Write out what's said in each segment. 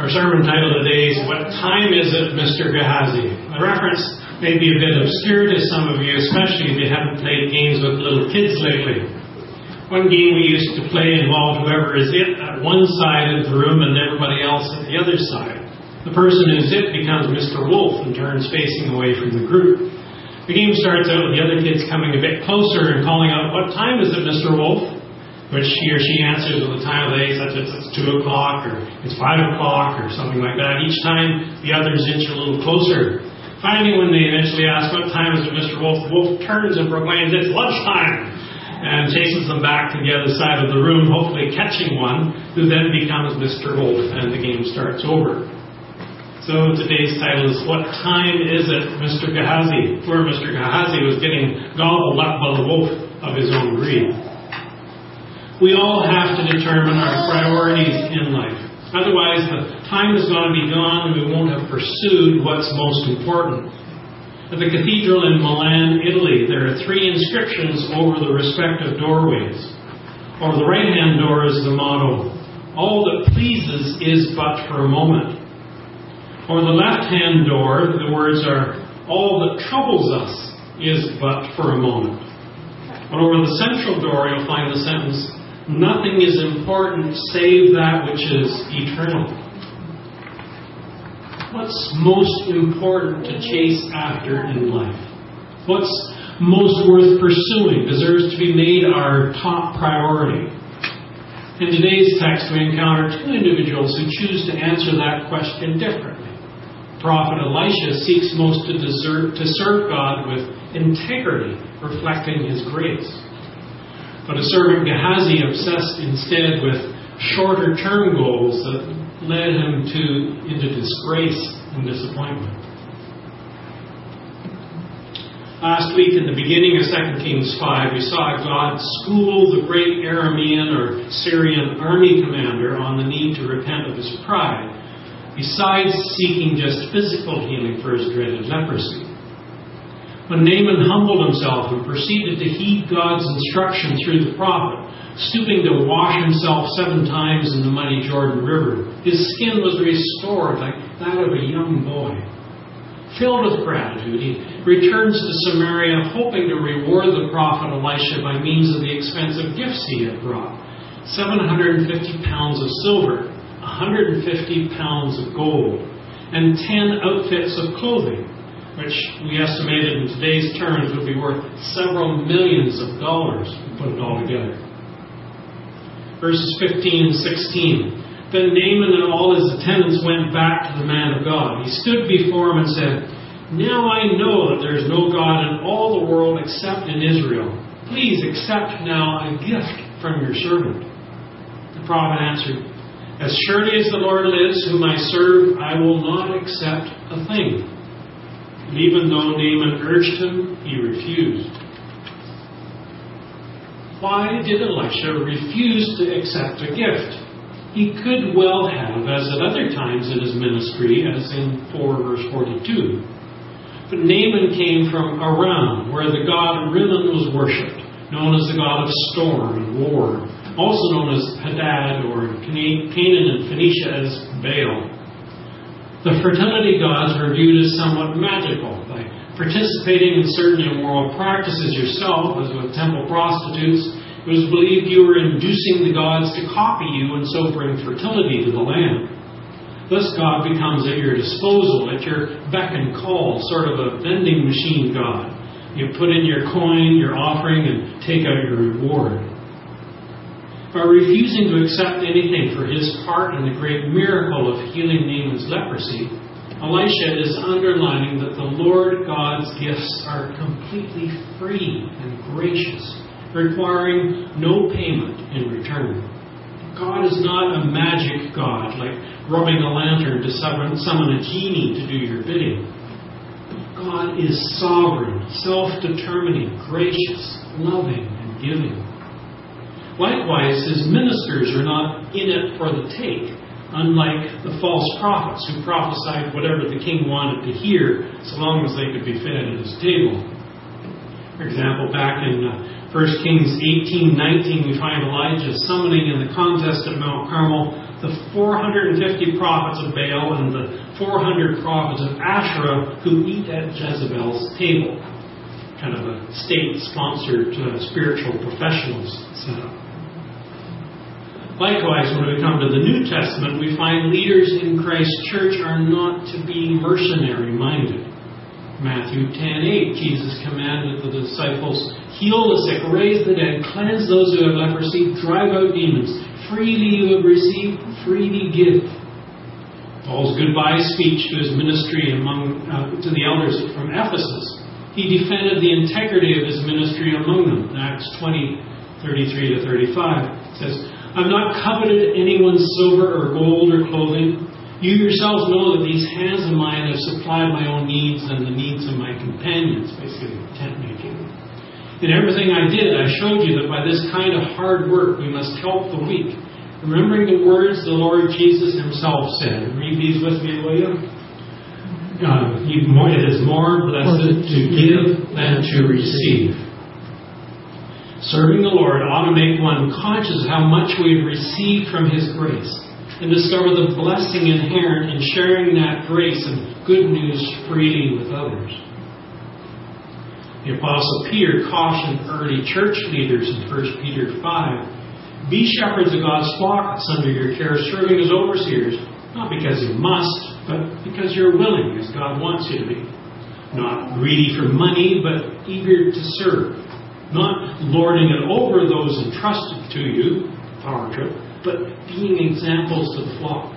Our sermon title today is, What Time Is It, Mr. Gehazi? The reference may be a bit obscure to some of you, especially if you haven't played games with little kids lately. One game we used to play involved whoever is it at one side of the room and everybody else at the other side. The person who's it becomes Mr. Wolf and turns facing away from the group. The game starts out with the other kids coming a bit closer and calling out, What time is it, Mr. Wolf? Which he or she answers with a time of day, such as it's 2 o'clock or it's 5 o'clock or something like that. Each time the others inch a little closer. Finally, when they eventually ask, What time is it, Mr. Wolf? The wolf turns and proclaims, It's lunchtime! And chases them back to the other side of the room, hopefully catching one, who then becomes Mr. Wolf, and the game starts over. So today's title is, What Time Is It, Mr. Gehazi? Where Mr. Gehazi was getting gobbled up by the wolf of his own breed. We all have to determine our priorities in life. Otherwise, the time is going to be gone and we won't have pursued what's most important. At the cathedral in Milan, Italy, there are 3 inscriptions over the respective doorways. Over the right-hand door is the motto, All that pleases is but for a moment. Over the left-hand door, the words are, All that troubles us is but for a moment. But over the central door, you'll find the sentence, Nothing is important save that which is eternal. What's most important to chase after in life? What's most worth pursuing deserves to be made our top priority. In today's text, we encounter 2 individuals who choose to answer that question differently. Prophet Elisha seeks most to serve God with integrity, reflecting His grace. But a servant Gehazi obsessed instead with shorter-term goals that led him into disgrace and disappointment. Last week, in the beginning of 2 Kings 5, we saw God school the great Aramean or Syrian army commander on the need to repent of his pride, besides seeking just physical healing for his dreaded leprosy. When Naaman humbled himself and proceeded to heed God's instruction through the prophet, stooping to wash himself 7 times in the muddy Jordan River, his skin was restored like that of a young boy. Filled with gratitude, he returns to Samaria, hoping to reward the prophet Elisha by means of the expensive gifts he had brought. 750 pounds of silver, 150 pounds of gold, and 10 outfits of clothing, which we estimated in today's terms would be worth several millions of dollars to put it all together. Verses 15 and 16. Then Naaman and all his attendants went back to the man of God. He stood before him and said, Now I know that there is no God in all the world except in Israel. Please accept now a gift from your servant. The prophet answered, As surely as the Lord lives, whom I serve, I will not accept a thing. And even though Naaman urged him, he refused. Why did Elisha refuse to accept a gift? He could well have, as at other times in his ministry, as in 4 verse 42. But Naaman came from Aram, where the god Rimmon was worshipped, known as the god of storm and war, also known as Hadad, or Canaan and Phoenicia as Baal. The fertility gods were viewed as somewhat magical. By participating in certain immoral practices yourself, as with temple prostitutes, it was believed you were inducing the gods to copy you and so bring fertility to the land. Thus God becomes at your disposal, at your beck and call, sort of a vending machine god. You put in your coin, your offering, and take out your reward. By refusing to accept anything for his part in the great miracle of healing Naaman's leprosy, Elisha is underlining that the Lord God's gifts are completely free and gracious, requiring no payment in return. God is not a magic God, like rubbing a lantern to summon a genie to do your bidding. God is sovereign, self-determining, gracious, loving, and giving. Likewise, his ministers are not in it for the take, unlike the false prophets who prophesied whatever the king wanted to hear, so long as they could be fed at his table. For example, back in 1 Kings 18:19, we find Elijah summoning in the contest at Mount Carmel the 450 prophets of Baal and the 400 prophets of Asherah who eat at Jezebel's table. Kind of a state-sponsored spiritual professionals setup. Likewise, when we come to the New Testament, we find leaders in Christ's church are not to be mercenary-minded. Matthew 10:8, Jesus commanded the disciples, heal the sick, raise the dead, cleanse those who have leprosy, drive out demons. Freely you have received, freely give. Paul's goodbye speech to his ministry to the elders from Ephesus. He defended the integrity of his ministry among them. Acts 20:33-35 says, I've not coveted anyone's silver or gold or clothing. You yourselves know that these hands of mine have supplied my own needs and the needs of my companions, basically tent making. In everything I did, I showed you that by this kind of hard work we must help the weak, remembering the words the Lord Jesus himself said. Read these with me, will you? It is more blessed to give than to receive. Serving the Lord ought to make one conscious of how much we have received from His grace and discover the blessing inherent in sharing that grace and good news freely with others. The Apostle Peter cautioned early church leaders in 1 Peter 5, be shepherds of God's flock under your care, serving as overseers, not because you must, but because you're willing, as God wants you to be. Not greedy for money, but eager to serve. Not lording it over those entrusted to you, power trip, but being examples to the flock.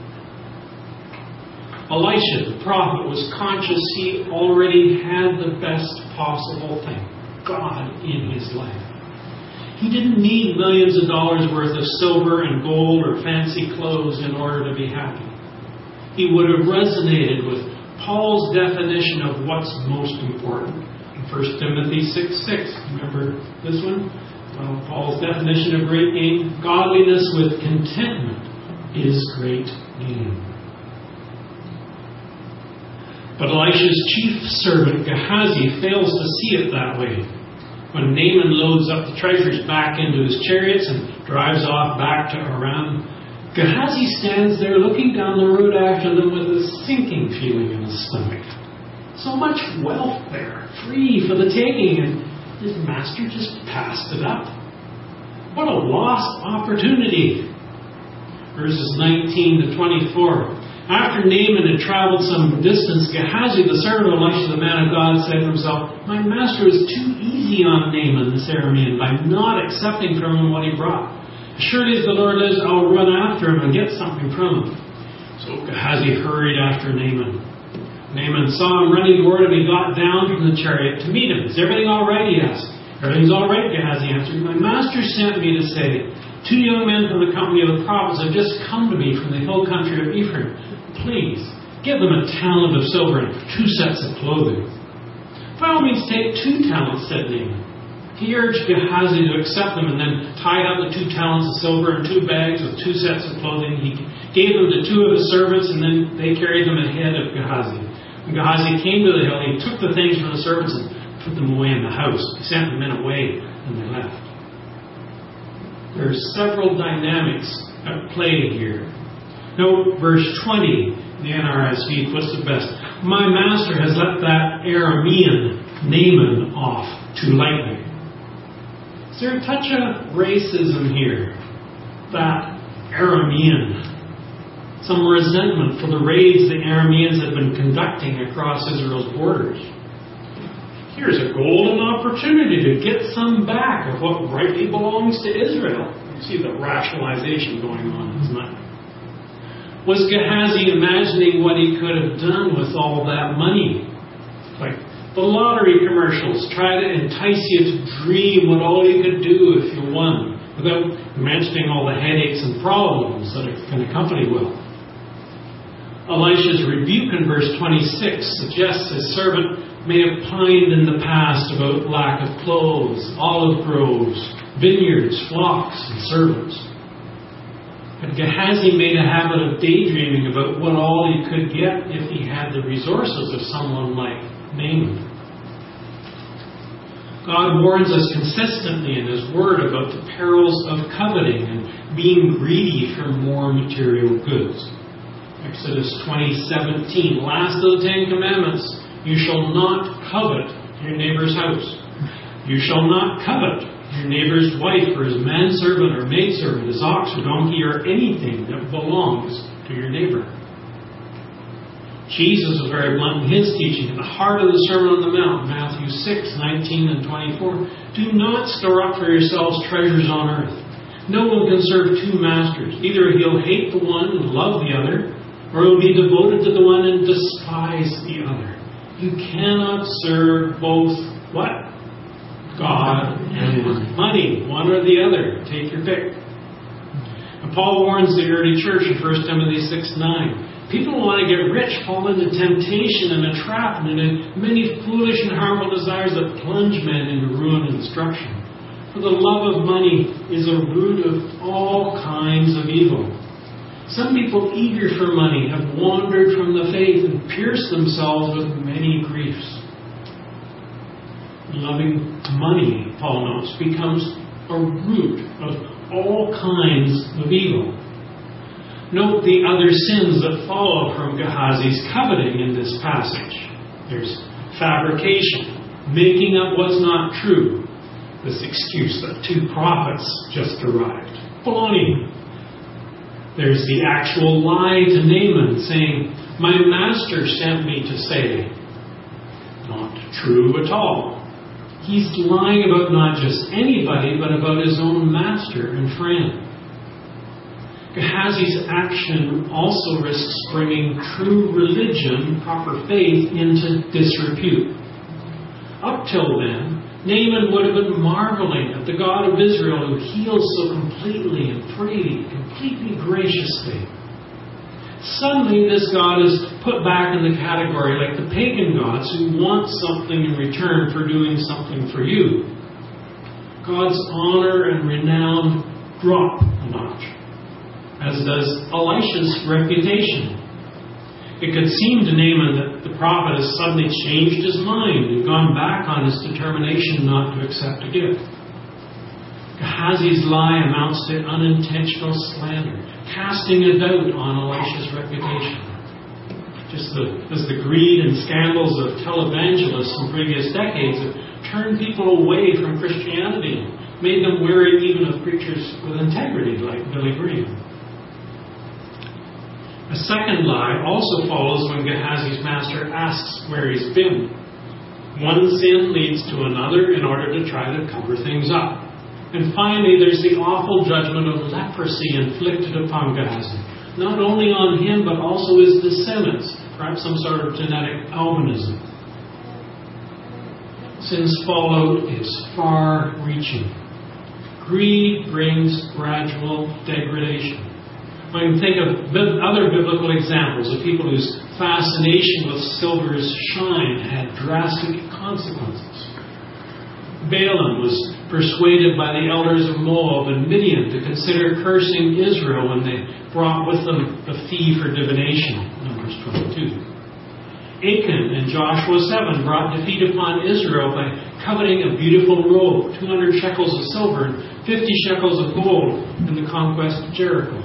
Elisha, the prophet, was conscious he already had the best possible thing, God in his life. He didn't need millions of dollars worth of silver and gold or fancy clothes in order to be happy. He would have resonated with Paul's definition of what's most important. 1 Timothy 6:6. Remember this one? Well, Paul's definition of great gain. Godliness with contentment is great gain. But Elisha's chief servant Gehazi fails to see it that way. When Naaman loads up the treasures back into his chariots and drives off back to Aram, Gehazi stands there looking down the road after them with a sinking feeling in his stomach. So much wealth there, free for the taking, and his master just passed it up. What a lost opportunity. Verses 19-24. After Naaman had traveled some distance, Gehazi, the servant of Elisha, the man of God, said to himself, my master is too easy on Naaman, this Aramean, by not accepting from him what he brought. Surely as the Lord lives, I'll run after him and get something from him. So Gehazi hurried after Naaman. Naaman saw him running toward him. He got down from the chariot to meet him. Is everything all right? He asked. Everything's all right, Gehazi answered. My master sent me to say, 2 young men from the company of the prophets have just come to me from the hill country of Ephraim. Please, give them a talent of silver and 2 sets of clothing. By all means, take 2 talents, said Naaman. He urged Gehazi to accept them and then tied up the 2 talents of silver in 2 bags with 2 sets of clothing. He gave them to 2 of his servants and then they carried them ahead of Gehazi. When Gehazi came to the hill, he took the things from the servants and put them away in the house. He sent the men away and they left. There are several dynamics at play here. Note verse 20, the NRSV puts it best. My master has let that Aramean Naaman off too lightly. Is there a touch of racism here? That Aramean. Some resentment for the raids the Arameans had been conducting across Israel's borders. Here's a golden opportunity to get some back of what rightly belongs to Israel. You see the rationalization going on, isn't it? Was Gehazi imagining what he could have done with all that money? Like the lottery commercials try to entice you to dream what all you could do if you won, without mentioning all the headaches and problems that can accompany wealth. Elisha's rebuke in verse 26 suggests his servant may have pined in the past about lack of clothes, olive groves, vineyards, flocks, and servants. But Gehazi made a habit of daydreaming about what all he could get if he had the resources of someone like Naaman. God warns us consistently in His Word about the perils of coveting and being greedy for more material goods. Exodus 20:17, last of the 10 Commandments, you shall not covet your neighbor's house. You shall not covet your neighbor's wife or his manservant or maidservant, his ox or donkey, or anything that belongs to your neighbor. Jesus was very blunt in His teaching. At the heart of the Sermon on the Mount, Matthew 6:19 and 24, do not store up for yourselves treasures on earth. No one can serve two masters. Either he'll hate the one and love the other, or he'll be devoted to the one and despise the other. You cannot serve both what? God and money. One or the other. Take your pick. And Paul warns the early church in 1 Timothy 6:9. People who want to get rich fall into temptation and a trap and into many foolish and harmful desires that plunge men into ruin and destruction. For the love of money is a root of all kinds of evil. Some people eager for money have wandered from the faith and pierced themselves with many griefs. Loving money, Paul notes, becomes a root of all kinds of evil. Note the other sins that follow from Gehazi's coveting in this passage. There's fabrication, making up what's not true. This excuse that 2 prophets just arrived. Baloney. There's the actual lie to Naaman, saying, my master sent me to say. Not true at all. He's lying about not just anybody, but about his own master and friend. Gehazi's action also risks bringing true religion, proper faith, into disrepute. Up till then, Naaman would have been marveling at the God of Israel who heals so completely and freely, completely graciously. Suddenly, this God is put back in the category like the pagan gods who want something in return for doing something for you. God's honor and renown drop a notch, as does Elisha's reputation. It could seem to Naaman that the prophet has suddenly changed his mind and gone back on his determination not to accept a gift. Gehazi's lie amounts to unintentional slander, casting a doubt on Elisha's reputation. Just as the greed and scandals of televangelists in previous decades have turned people away from Christianity, made them wary even of preachers with integrity like Billy Graham. A second lie also follows when Gehazi's master asks where he's been. One sin leads to another in order to try to cover things up. And finally, there's the awful judgment of leprosy inflicted upon Gehazi. Not only on him, but also his descendants. Perhaps some sort of genetic albinism. Sin's fallout is far-reaching. Greed brings gradual degradation. We can think of other biblical examples of people whose fascination with silver's shine had drastic consequences. Balaam was persuaded by the elders of Moab and Midian to consider cursing Israel when they brought with them the fee for divination, Numbers 22. Achan in Joshua 7 brought defeat upon Israel by coveting a beautiful robe, 200 shekels of silver and 50 shekels of gold in the conquest of Jericho.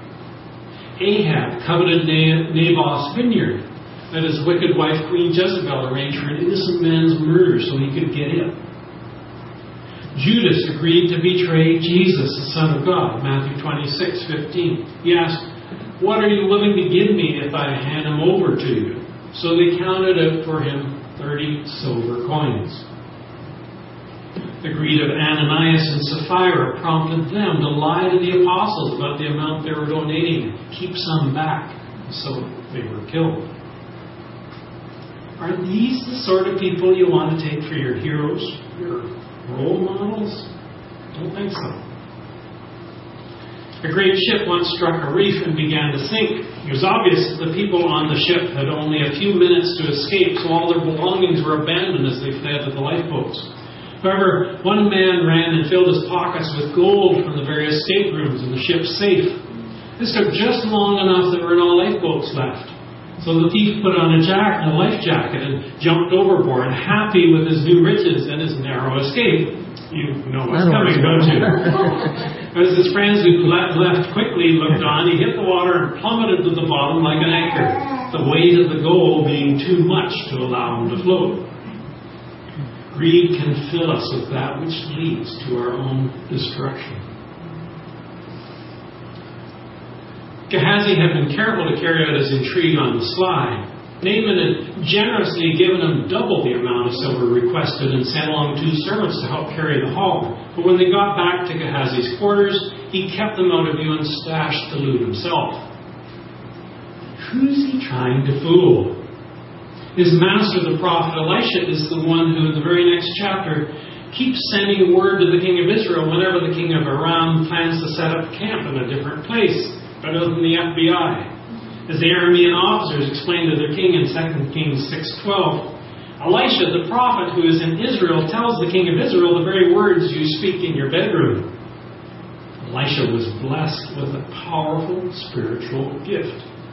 Ahab coveted Naboth's vineyard that his wicked wife Queen Jezebel arranged for an innocent man's murder so he could get it. Judas agreed to betray Jesus, the Son of God, Matthew 26:15. He asked, what are you willing to give me if I hand him over to you? So they counted out for him 30 silver coins. The greed of Ananias and Sapphira prompted them to lie to the apostles about the amount they were donating, keep some back, so they were killed. Are these the sort of people you want to take for your heroes, your role models? Don't think so. A great ship once struck a reef and began to sink. It was obvious that the people on the ship had only a few minutes to escape, so all their belongings were abandoned as they fled to the lifeboats. However, one man ran and filled his pockets with gold from the various staterooms in the ship's safe. This took just long enough that there were no lifeboats left. So the thief put on a life jacket and jumped overboard, happy with his new riches and his narrow escape. You know what's coming, don't you? As his friends who left quickly looked on, he hit the water and plummeted to the bottom like an anchor, the weight of the goal being too much to allow him to float. Greed can fill us with that which leads to our own destruction. Gehazi had been careful to carry out his intrigue on the sly. Naaman had generously given him double the amount of silver requested and sent along 2 servants to help carry the haul. But when they got back to Gehazi's quarters, he kept them out of view and stashed the loot himself. Who's he trying to fool? His master, the prophet Elisha, is the one who, in the very next chapter, keeps sending word to the king of Israel whenever the king of Aram plans to set up camp in a different place, better than the FBI. As the Aramean officers explained to their king in 2 Kings 6:12, Elisha, the prophet who is in Israel, tells the king of Israel the very words you speak in your bedroom. Elisha was blessed with a powerful spiritual gift.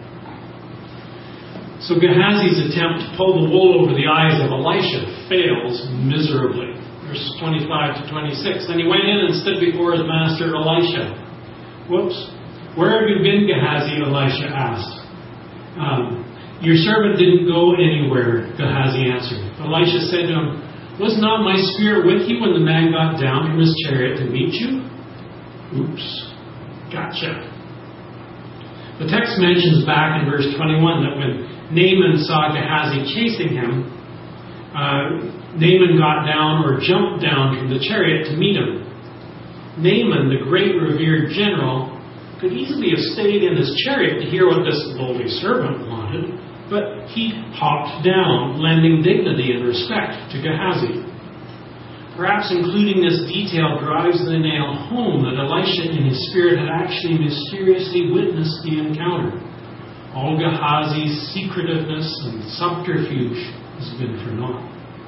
So Gehazi's attempt to pull the wool over the eyes of Elisha fails miserably. Verses 25 to 26. Then he went in and stood before his master Elisha. Whoops. Where have you been, Gehazi? Elisha asked. Your servant didn't go anywhere, Gehazi answered. Elisha said to him, was not my spirit with you when the man got down from his chariot to meet you? Oops. Gotcha. The text mentions back in verse 21 that when Naaman saw Gehazi chasing him, Naaman got down or jumped down from the chariot to meet him. Naaman, the great revered general, could easily have stayed in his chariot to hear what this lowly servant wanted, but he hopped down, lending dignity and respect to Gehazi. Perhaps including this detail drives the nail home that Elisha in his spirit had actually mysteriously witnessed the encounter. All Gehazi's secretiveness and subterfuge has been for naught.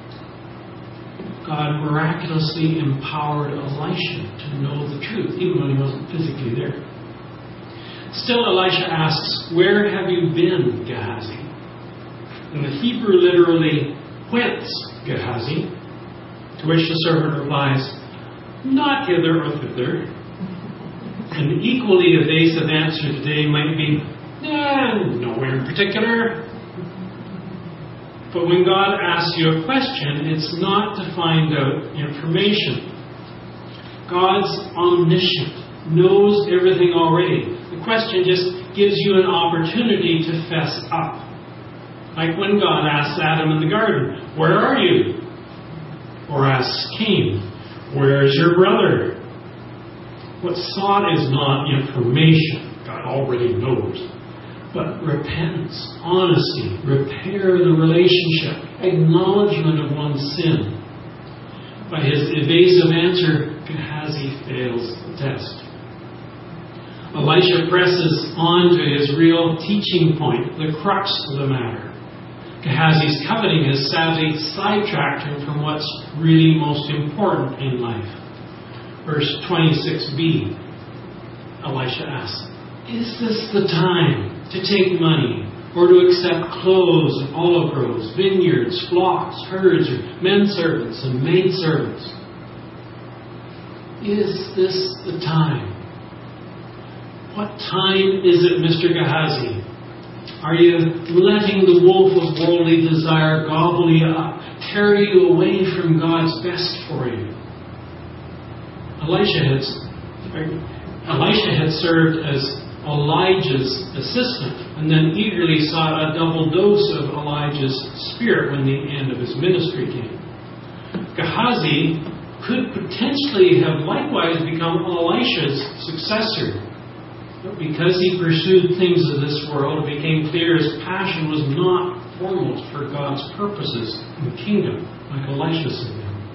God miraculously empowered Elisha to know the truth, even when he wasn't physically there. Still, Elisha asks, where have you been, Gehazi? And the Hebrew literally, whence, Gehazi? To which the servant replies, not hither or thither. An equally evasive answer today might be, nowhere in particular. But when God asks you a question, it's not to find out information. God's omniscient, knows everything already. The question just gives you an opportunity to fess up. Like when God asks Adam in the garden, where are you? Or asks Cain, where is your brother? What's sought is not information. God already knows. But repentance, honesty, repair the relationship, acknowledgement of one's sin. By his evasive answer, Gehazi fails the test. Elisha presses on to his real teaching point, the crux of the matter. Gehazi's coveting has sadly sidetracked him from what's really most important in life. Verse 26b, Elisha asks, is this the time to take money or to accept clothes and olive groves, vineyards, flocks, herds, or men servants and maid servants? Is this the time? What time is it, Mr. Gehazi? Are you letting the wolf of worldly desire gobble you up, tear you away from God's best for you? Elisha had served as Elijah's assistant and then eagerly sought a double dose of Elijah's spirit when the end of his ministry came. Gehazi could potentially have likewise become Elisha's successor. But because he pursued things of this world, it became clear his passion was not foremost for God's purposes in the kingdom, like Elisha said.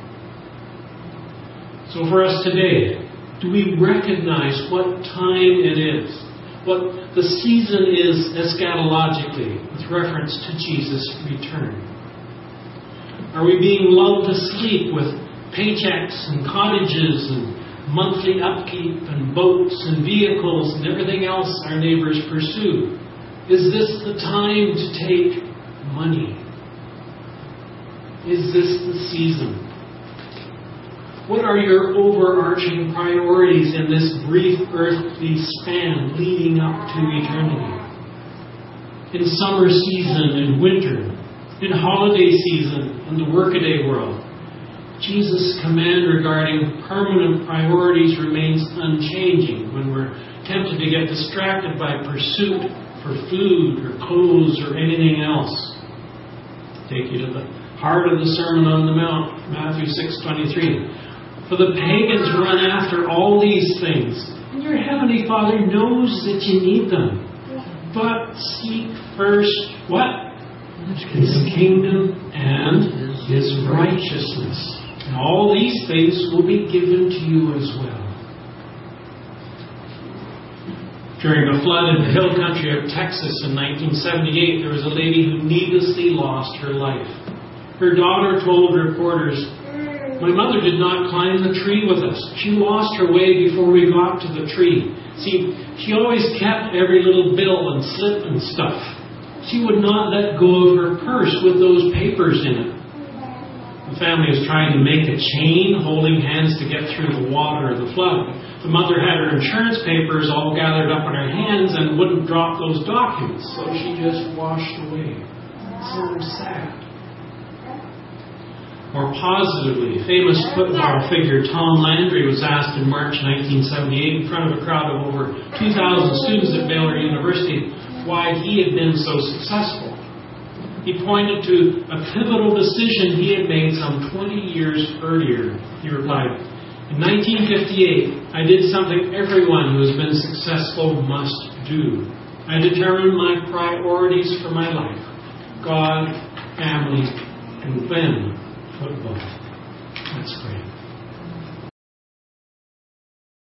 So for us today, do we recognize what time it is? What the season is eschatologically with reference to Jesus' return? Are we being lulled to sleep with paychecks and cottages and monthly upkeep and boats and vehicles and everything else our neighbors pursue? Is this the time to take money? Is this the season? What are your overarching priorities in this brief earthly span leading up to eternity? In summer season and winter, in holiday season and the workaday world, Jesus' command regarding permanent priorities remains unchanging when we're tempted to get distracted by pursuit for food or clothes or anything else. Take you to the heart of the Sermon on the Mount, Matthew 6:23. For the pagans run after all these things, and your heavenly Father knows that you need them. But seek first what? His kingdom and His righteousness. And all these things will be given to you as well. During a flood in the hill country of Texas in 1978, there was a lady who needlessly lost her life. Her daughter told reporters, "My mother did not climb the tree with us. She lost her way before we got to the tree. See, she always kept every little bill and slip and stuff. She would not let go of her purse with those papers in it." The family was trying to make a chain, holding hands to get through the water of the flood. The mother had her insurance papers all gathered up in her hands and wouldn't drop those documents, so she just washed away. So sad. More positively, famous football figure Tom Landry was asked in March 1978 in front of a crowd of over 2,000 students at Baylor University why he had been so successful. He pointed to a pivotal decision he had made some 20 years earlier. He replied, "In 1958, I did something everyone who has been successful must do. I determined my priorities for my life: God, family, and then football." Let's pray.